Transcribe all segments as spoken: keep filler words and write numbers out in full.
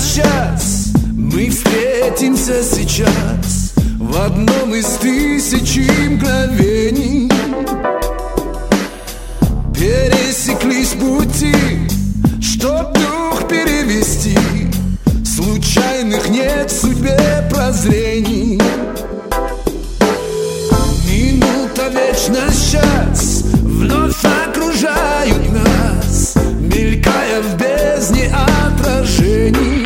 сейчас мы встретимся сейчас в одном из тысячи мгновений. Пересеклись пути, чтоб дух перевести. Случайных нет в судьбе прозрений. Минута, вечность, час вновь окружают нас, мелькая в бездне отражений.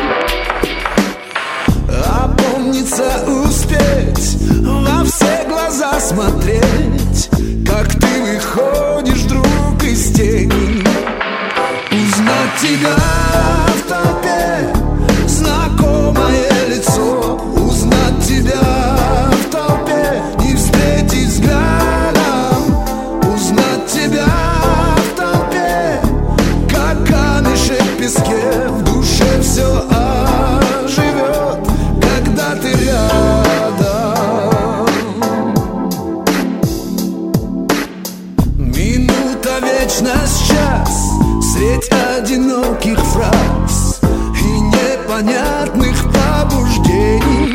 Опомниться, успеть, во все глаза смотреть, как ты выходишь вдруг из тени. Узнать тебя в толпе, знакомое лицо. Узнать тебя в толпе, не встретить взглядом. Узнать тебя в толпе, как камешек в песке. В душе все оживет, когда ты рядом. Минута, вечность, час средь одиноких фраз и непонятных побуждений.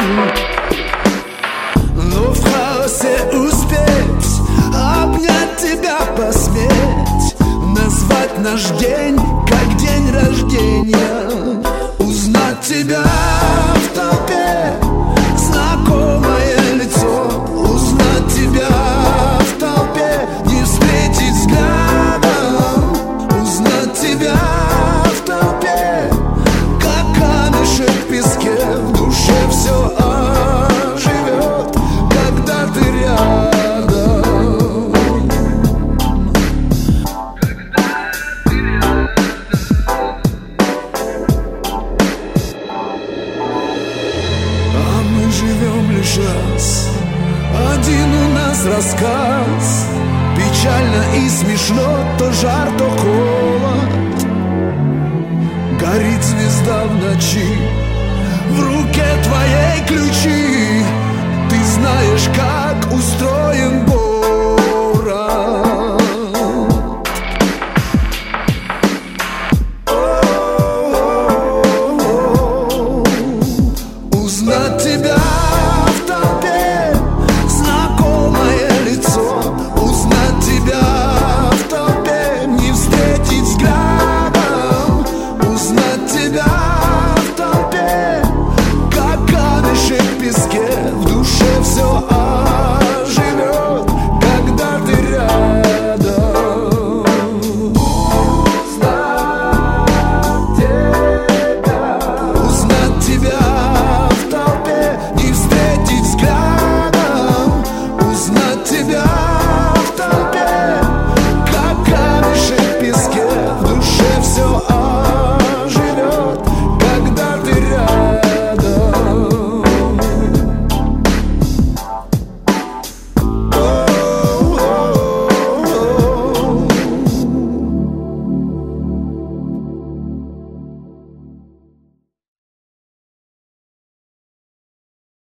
Но в хаосе успеть обнять тебя, посметь назвать наш день как день рождения. Узнать тебя в толпе, знакомое лицо. Узнать тебя в толпе, не встретить взглядом. Узнать тебя в толпе, как камешек в песке. В душе все оживет, когда ты рядом. А мы живем лишь раз, один у нас рассказ. Печально и смешно, то жар, то холод. Горит звезда в ночи, в руке твоей ключи. Ты знаешь, как устроен город. О-о-о-о. Узнать тебя в толпе, знакомое лицо. Узнать тебя в толпе, не встретить взглядом. Узнать тебя в толпе, как камешек в песке. В душе все